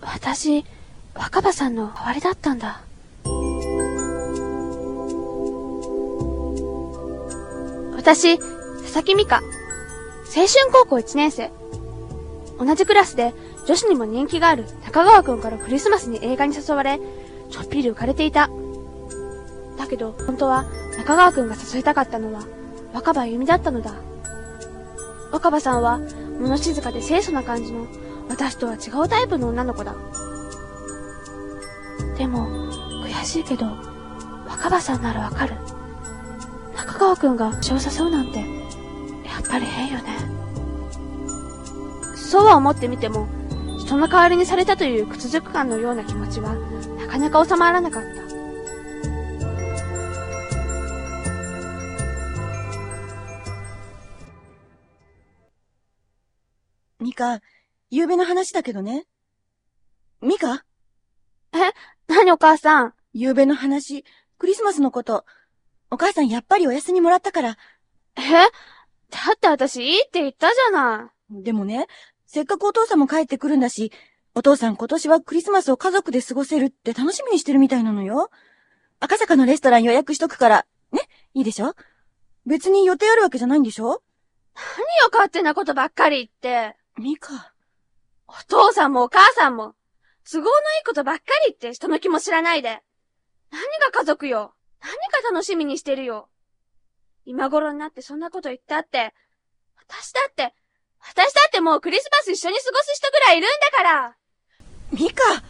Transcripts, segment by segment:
私、若葉さんの代わりだったんだ。私、佐々木美香。青春高校1年生。同じクラスで女子にも人気がある中川くんからクリスマスに映画に誘われ、ちょっぴり浮かれていた。だけど、本当は中川くんが誘いたかったのは若葉由美だったのだ。若葉さんは物静かで清楚な感じの私とは違うタイプの女の子だ。でも、悔しいけど、若葉さんならわかる。中川くんが私を誘うなんて、やっぱり変よね。そうは思ってみても、人の代わりにされたという屈辱感のような気持ちは、なかなか収まらなかった。 ミカ、夕べの話だけどね。ミカ？ 何お母さん。 夕べの話、クリスマスのこと。お母さんやっぱりお休みもらったから。 だって私いいって言ったじゃない。 でもね、せっかくお父さんも帰ってくるんだし、お父さん今年はクリスマスを家族で過ごせるって楽しみにしてるみたいなのよ。赤坂のレストラン予約しとくから、ね、いいでしょ？別に予定あるわけじゃないんでしょ？ 何よ勝手なことばっかり言って。 ミカ。 お父さんもお母さんも、都合のいいことばっかり言って人の気も知らないで。何が家族よ。何が楽しみにしてるよ。今頃になってそんなこと言ったって、私だってもうクリスマス一緒に過ごす人ぐらいいるんだから。 ミカ！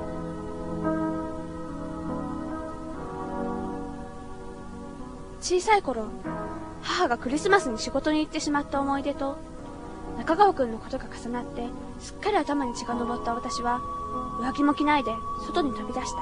小さい頃、母がクリスマスに仕事に行ってしまった思い出と、中川くんのことが重なって、すっかり頭に血が上った私は、上着も着ないで外に飛び出した。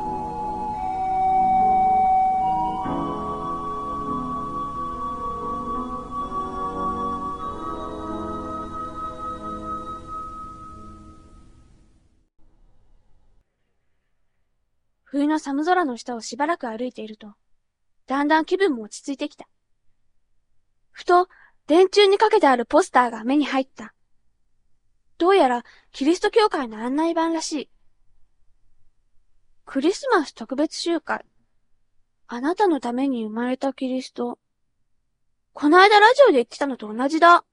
冬の寒空の下をしばらく歩いていると、だんだん気分も落ち着いてきた。ふと、電柱にかけてあるポスターが目に入った。どうやら、キリスト教会の案内板らしい。クリスマス特別集会。あなたのために生まれたキリスト。この間ラジオで言ってたのと同じだ。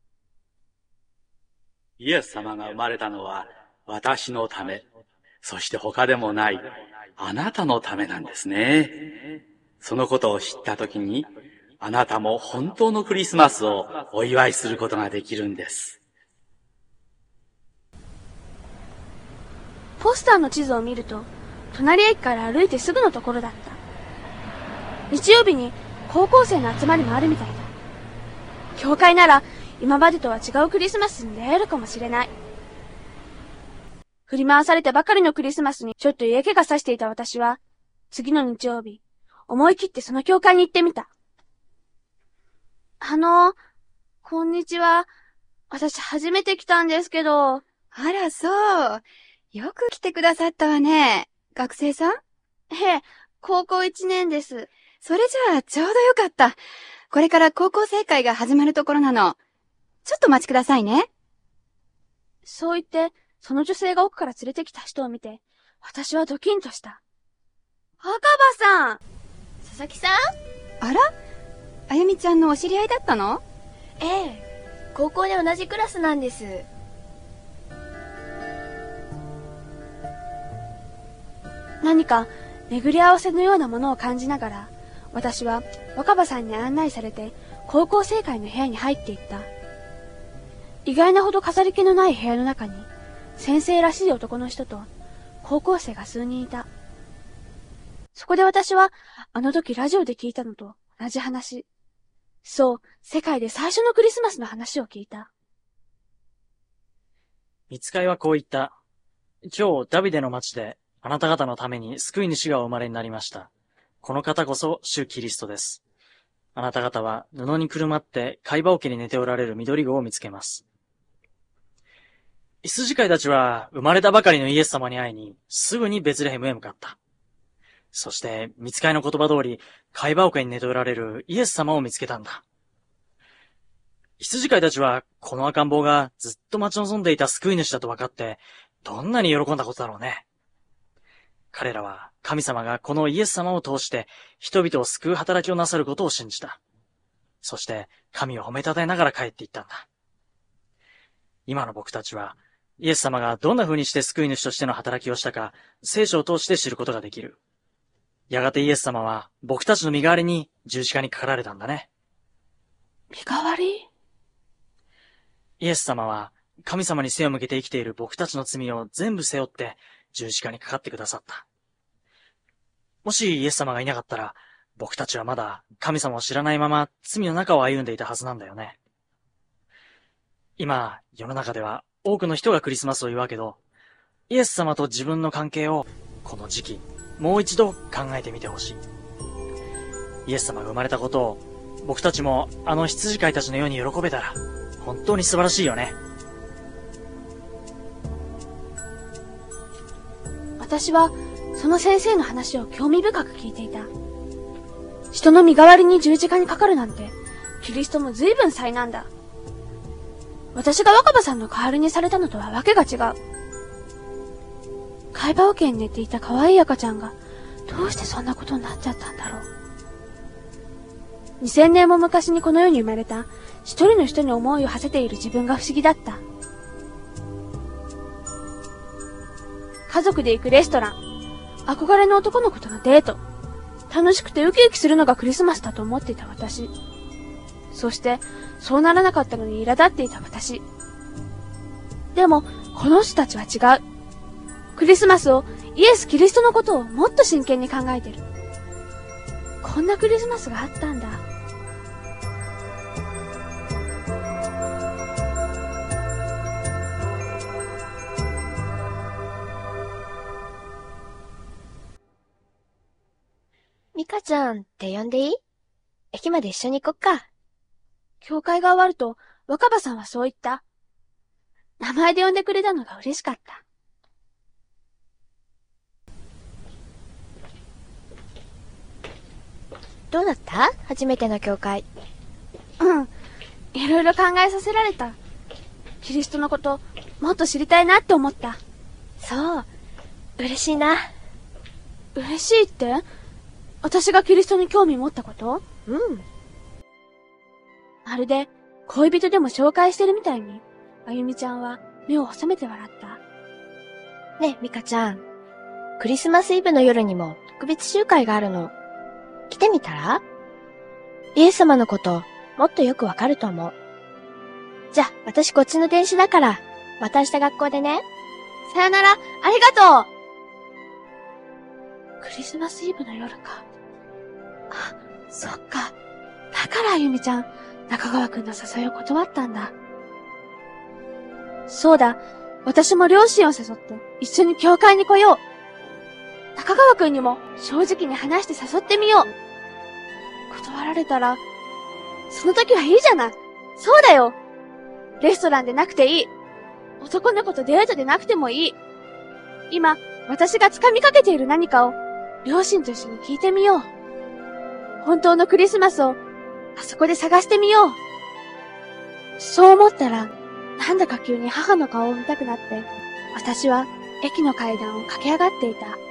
イエス様が生まれたのは私のため、そして他でもないあなたのためなんですね。そのことを知ったときに、あなたも本当のクリスマスをお祝いすることができるんです。 ポスターの地図を見ると、隣駅から歩いてすぐのところだった。日曜日に高校生の集まりもあるみたいだ。教会なら今までとは違うクリスマスに出会えるかもしれない。振り回されてばかりのクリスマスにちょっと嫌気がさしていた私は、次の日曜日、思い切ってその教会に行ってみた。こんにちは。私初めて来たんですけど。 あら、そう。よく来てくださったわね。学生さん？ 高校1年です。 それじゃあ、ちょうどよかった。これから高校生会が始まるところなの。ちょっとお待ちくださいね。 そう言って、その女性が奥から連れてきた人を見て、私はドキンとした。赤羽さん！佐々木さん？ あら？あゆみちゃんのお知り合いだったの？ ええ、高校で同じクラスなんです。 何か巡り合わせのようなものを感じながら、私は若葉さんに案内されて高校生会の部屋に入っていった。意外なほど飾り気のない部屋の中に、先生らしい男の人と高校生が数人いた。そこで私はあの時ラジオで聞いたのと同じ話。そう、世界で最初のクリスマスの話を聞いた。 見つかいはこう言った。今日ダビデの町であなた方のために救い主がお生まれになりました。この方こそ主キリストです。あなた方は布にくるまって貝羽桶に寝ておられる緑子を見つけます。羊飼いたちは生まれたばかりのイエス様に会いにすぐにベツレヘムへ向かった。そして見つかいの言葉通り貝羽桶に寝ておられるイエス様を見つけたんだ。羊飼いたちはこの赤ん坊がずっと待ち望んでいた救い主だと分かってどんなに喜んだことだろうね。彼らは神様がこのイエス様を通して人々を救う働きをなさることを信じた。そして神を褒めたたえながら帰っていったんだ。今の僕たちはイエス様がどんな風にして救い主としての働きをしたか聖書を通して知ることができる。やがてイエス様は僕たちの身代わりに十字架にかかられたんだね。 身代わり？ イエス様は神様に背を向けて生きている僕たちの罪を全部背負って十字架にかかってくださった。もしイエス様がいなかったら、僕たちはまだ神様を知らないまま罪の中を歩んでいたはずなんだよね。今、世の中では多くの人がクリスマスを祝うけど、イエス様と自分の関係をこの時期、もう一度考えてみてほしい。イエス様が生まれたことを僕たちもあの羊飼いたちのように喜べたら、本当に素晴らしいよね。 私はその先生の話を興味深く聞いていた。人の身代わりに十字架にかかるなんて、キリストも随分災難だ。私が若葉さんの代わりにされたのとはわけが違う。海馬桶に寝ていた可愛い赤ちゃんが、どうしてそんなことになっちゃったんだろう。2000年も昔にこの世に生まれた、一人の人に思いを馳せている自分が不思議だった。家族で行くレストラン、憧れの男の子とのデート、楽しくてウキウキするのがクリスマスだと思っていた私。そして、そうならなかったのに苛立っていた私。でも、この人たちは違う。クリスマスを、イエス・キリストのことをもっと真剣に考えてる。こんなクリスマスがあったんだ。 ミカちゃんって呼んでいい？駅まで一緒に行こっか。 教会が終わると、若葉さんはそう言った。名前で呼んでくれたのが嬉しかった。 どうだった？初めての教会。 うん。いろいろ考えさせられた。キリストのこと、もっと知りたいなって思った。 そう。嬉しいな。 嬉しいって？私がキリストに興味持ったこと？ うん。 まるで、恋人でも紹介してるみたいに、あゆみちゃんは目を細めて笑った。 ねえ、ミカちゃん。クリスマスイブの夜にも特別集会があるの。来てみたら？イエス様のこと、もっとよくわかると思う。じゃ、私こっちの電車だから、また明日学校でね。 さよなら、ありがとう！クリスマスイブの夜か。あ、そっか。だからあゆみちゃん、中川くんの誘いを断ったんだ。そうだ、私も両親を誘って一緒に教会に来よう。中川くんにも正直に話して誘ってみよう。断られたら、その時はいいじゃない。そうだよ。レストランでなくていい。男の子とデートでなくてもいい。今、私が掴みかけている何かを、両親と一緒に聞いてみよう。本当のクリスマスを、あそこで探してみよう。そう思ったら、なんだか急に母の顔を見たくなって、私は駅の階段を駆け上がっていた。